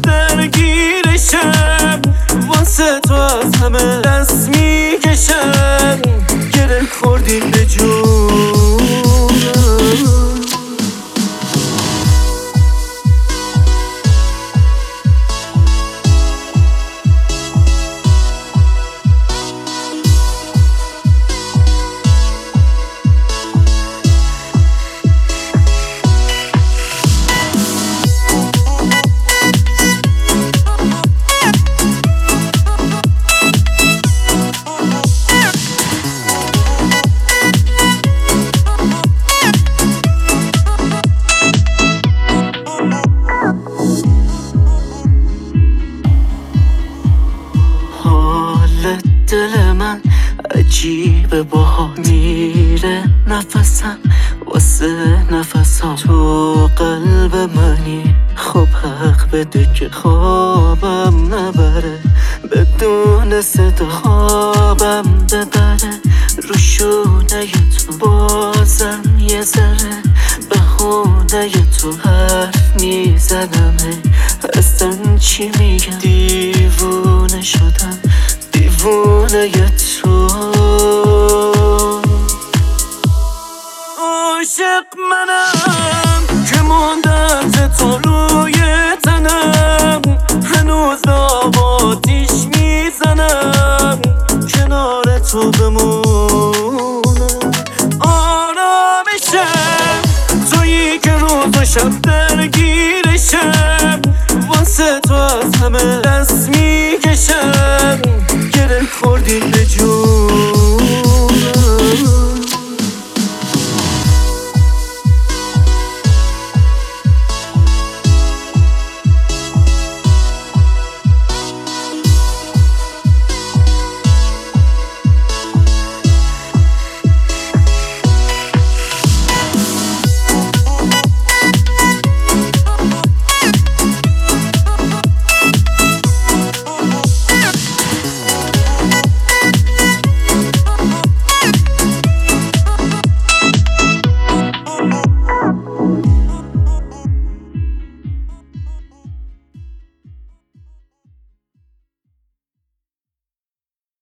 درگیرشم، واسه تو از همه دست میکشم، گره خوردی به جونم. دل من عجیبه باها میره نفسم واسه نفسم، تو قلب منی خب حق بده که خوابم نبره، بدون صدا خوابم ببره، رو شونه تو بازم یه ذره بهونه تو حرف میزنم، اصلا چی میگم دیوونه شدم، دیوونه تو. عاشق منم که موندم تو روی تنم، هنوز آباتیش میزنم کنار تو بمونم. آرامشم تویی که روز و شب درگیرشم، واسه تو از همه دست میکشم، گره خوردی به جون.